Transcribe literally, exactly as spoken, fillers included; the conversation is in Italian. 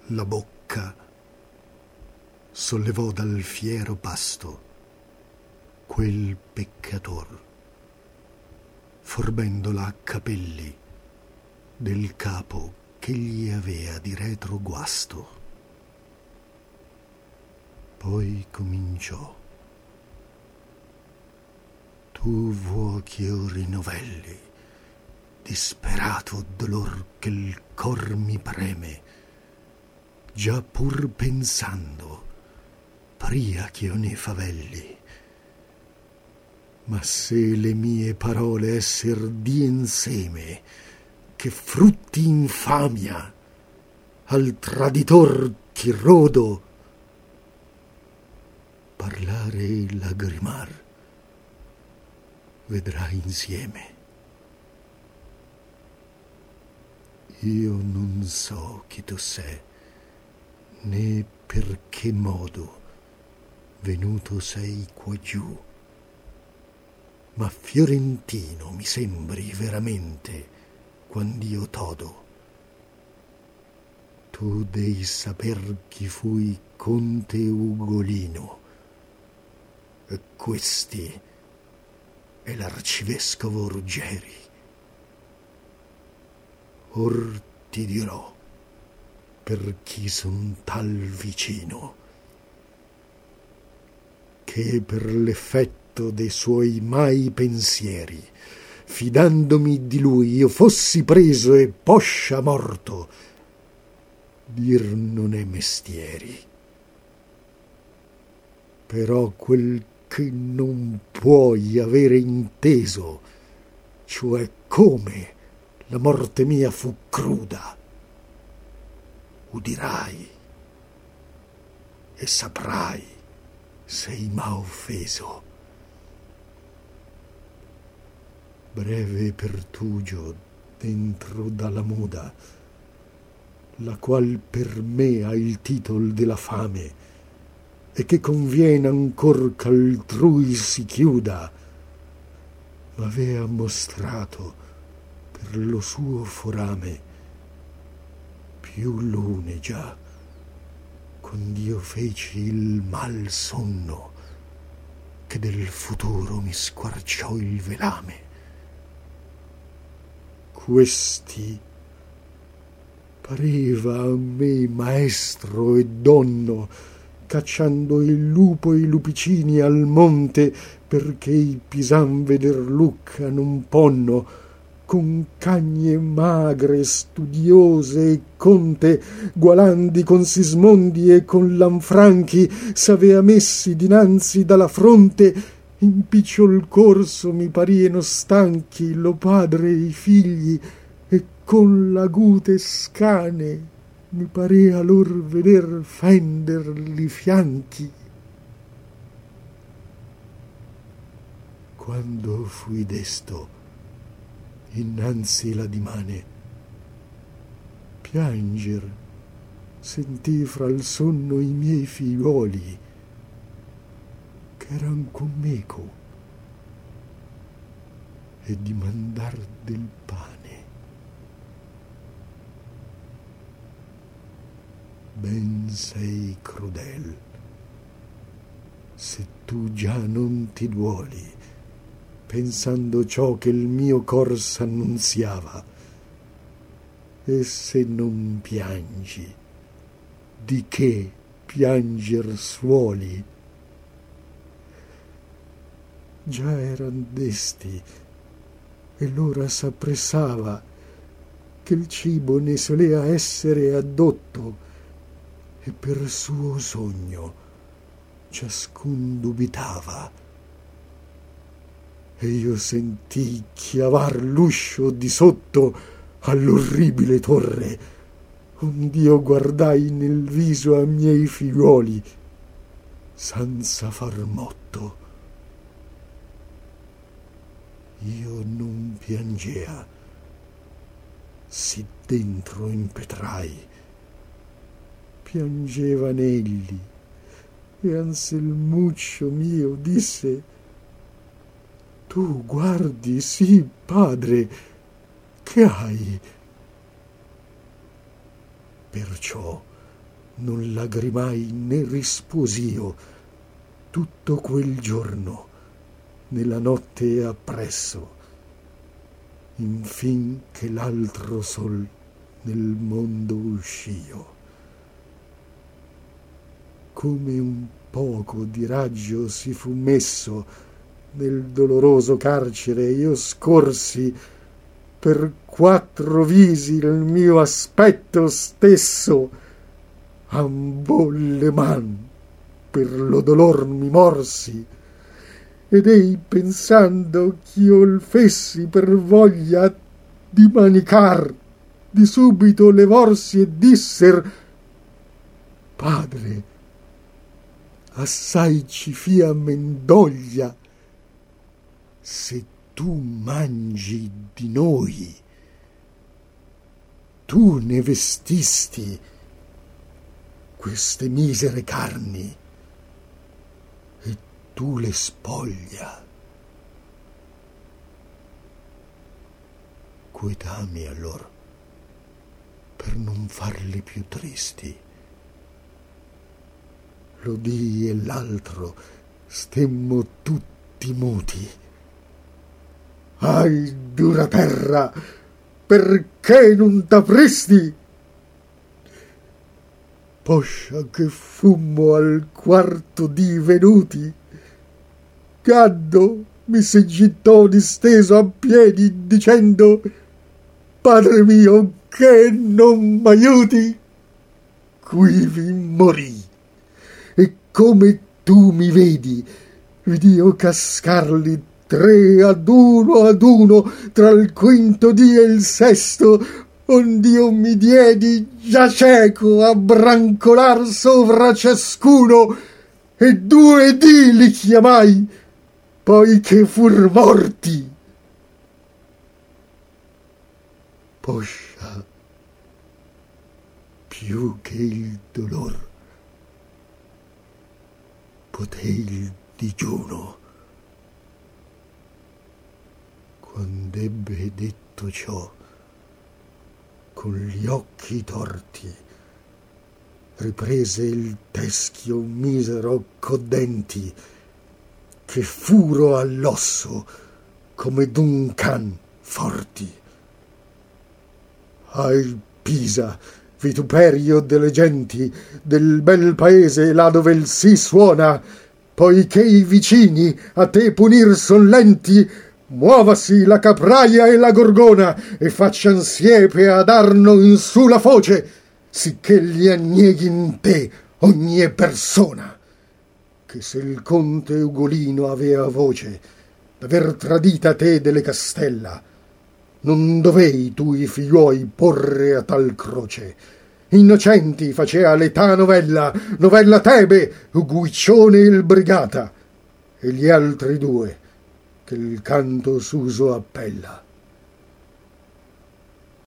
la bocca, sollevò dal fiero pasto quel peccator, forbendola a capelli del capo che gli avea di retro guasto. Poi cominciò: tu vuoi ch'io rinovelli, disperato dolor che il cor mi preme, già pur pensando pria ch'io ne favelli. Ma se le mie parole esser dien seme che frutti infamia al traditor chi rodo, parlare e lagrimar vedrai insieme. Io non so chi tu sei, né per che modo venuto sei qua giù, ma fiorentino mi sembri veramente quand'io t'odo. Tu dei saper chi fui conte Ugolino, e questi è l'arcivescovo Ruggeri. Or ti dirò per chi son tal vicino, che per l'effetto de suoi mai pensieri, fidandomi di lui, io fossi preso e poscia morto, dir non è mestieri. Però quel che non puoi avere inteso, cioè come la morte mia fu cruda, udirai e saprai sei m'ha offeso. Breve pertugio dentro dalla muda, la qual per me ha il titol della fame, e che conviene ancor ch'altrui si chiuda, m'avea mostrato per lo suo forame più lune già, quand'io feci il mal sonno che del futuro mi squarciò il velame. Questi pareva a me maestro e donno, cacciando il lupo e i lupicini al monte, perché i pisan veder Lucca non ponno, con cagne magre, studiose e conte, gualandi con Sismondi e con Lanfranchi, s'avea messi dinanzi dalla fronte, in picciol corso mi parieno stanchi lo padre e i figli, e con l'agute scane mi parea lor veder fender li fianchi. Quando fui desto innanzi la dimane, pianger sentì fra il sonno i miei figliuoli ch'eran con meco, e dimandar del pane. Ben sei crudel, se tu già non ti duoli, pensando ciò che il mio cor s'annunziava, e se non piangi, di che pianger suoli? Già eran desti, e l'ora s'appressava, che il cibo ne solea essere addotto, e per suo sogno ciascun dubitava. E io sentii chiavar l'uscio di sotto all'orribile torre, ond'io guardai nel viso a miei figliuoli senza far motto. Io non piangea, sì dentro impetrai. Piangevan egli, e Anselmuccio mio disse: tu guardi, sì, padre, che hai? Perciò non lagrimai né risposio tutto quel giorno, nella notte appresso, infin che l'altro sol nel mondo uscio. Come un poco di raggio si fu messo nel doloroso carcere, io scorsi per quattro visi il mio aspetto stesso, ambo le man per lo dolor mi morsi, ed ei pensando ch'io il fessi per voglia di manicar, di subito levorsi e disser: padre, assai ci fia mendoglia se tu mangi di noi. Tu ne vestisti queste misere carni e tu le spoglia. Quietami allor per non farle più tristi. L'udì e l'altro stemmo tutti muti. Ahi, dura terra, perché non t'apristi? Poscia che fummo al quarto dì venuti, Gaddo mi si gittò disteso a piedi dicendo: padre mio, che non m'aiuti? Quivi morì, e come tu mi vedi, vidio cascarli tre ad uno ad uno tra il quinto dì e il sesto, ond'io mi diedi già cieco a brancolar sovra ciascuno, e due dì li chiamai, poi che fur morti. Poscia più che il dolor potei il digiuno. Quand'ebbe detto ciò, con gli occhi torti riprese il teschio misero codenti, che furo all'osso come d'un can forti. Ahi, Pisa, vituperio delle genti, del bel paese là dove il sì suona, poiché i vicini a te punir son lenti, muovasi la capraia e la gorgona e faccian siepe a darno in su la foce, sicché gli annieghi in te ogni persona. Che se il conte Ugolino avea voce d'aver tradita te delle castella, non dovei tu i figliuoi porre a tal croce. Innocenti facea l'età novella, novella Tebe, Guiccione il Brigata, e gli altri due che il canto s'uso appella.